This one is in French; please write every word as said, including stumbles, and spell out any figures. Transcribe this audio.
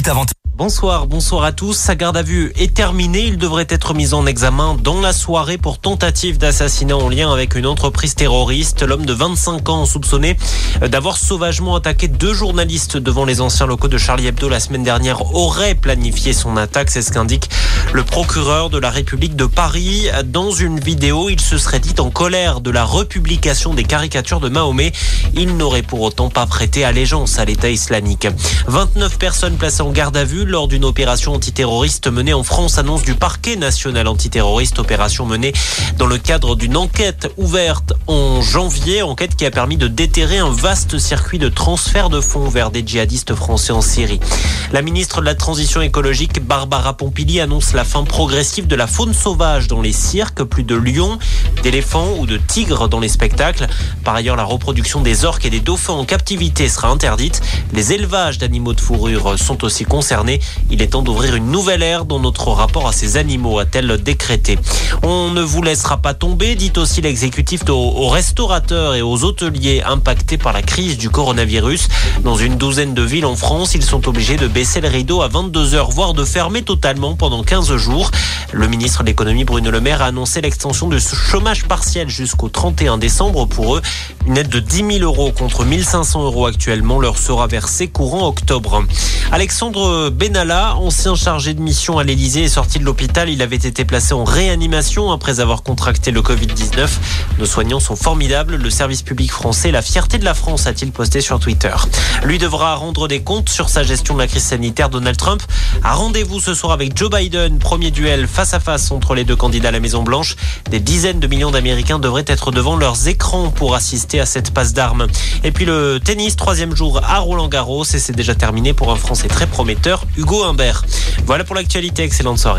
minutes avant. Bonsoir, bonsoir à tous. Sa garde à vue est terminée. Il devrait être mis en examen dans la soirée pour tentative d'assassinat en lien avec une entreprise terroriste. L'homme de vingt-cinq ans soupçonné d'avoir sauvagement attaqué deux journalistes devant les anciens locaux de Charlie Hebdo la semaine dernière aurait planifié son attaque. C'est ce qu'indique le procureur de la République de Paris. Dans une vidéo, il se serait dit en colère de la republication des caricatures de Mahomet. Il n'aurait pour autant pas prêté allégeance à l'État islamique. vingt-neuf personnes placées en garde à vue lors d'une opération antiterroriste menée en France, annonce du parquet national antiterroriste, opération menée dans le cadre d'une enquête ouverte en janvier, enquête qui a permis de déterrer un vaste circuit de transfert de fonds vers des djihadistes français en Syrie. La ministre de la Transition écologique, Barbara Pompili, annonce la fin progressive de la faune sauvage dans les cirques, plus de lions, d'éléphants ou de tigres dans les spectacles. Par ailleurs, la reproduction des orques et des dauphins en captivité sera interdite. Les élevages d'animaux de fourrure sont aussi concernés. Il est temps d'ouvrir une nouvelle ère dans notre rapport à ces animaux, a-t-elle décrété. On ne vous laissera pas tomber, dit aussi l'exécutif aux restaurateurs et aux hôteliers impactés par la crise du coronavirus. Dans une douzaine de villes en France, ils sont obligés de baisser le rideau à vingt-deux heures, voire de fermer totalement pendant quinze jours. Le ministre de l'économie, Bruno Le Maire, a annoncé l'extension du chômage partiel jusqu'au trente et un décembre. Pour eux, une aide de dix mille euros contre mille cinq cents euros actuellement leur sera versée courant octobre. Alexandre Benalla, ancien chargé de mission à l'Élysée, est sorti de l'hôpital. Il avait été placé en réanimation après avoir contracté le covid dix-neuf. Nos soignants sont formidables. Le service public français, la fierté de la France, a-t-il posté sur Twitter. Lui devra rendre des comptes sur sa gestion de la crise sanitaire. Donald Trump a rendez-vous ce soir avec Joe Biden. Premier duel face à face entre les deux candidats à la Maison-Blanche. Des dizaines de millions d'Américains devraient être devant leurs écrans pour assister à cette passe d'armes. Et puis le tennis, troisième jour à Roland-Garros, et c'est déjà terminé pour un Français très prometteur, Hugo Humbert. Voilà pour l'actualité, excellente soirée.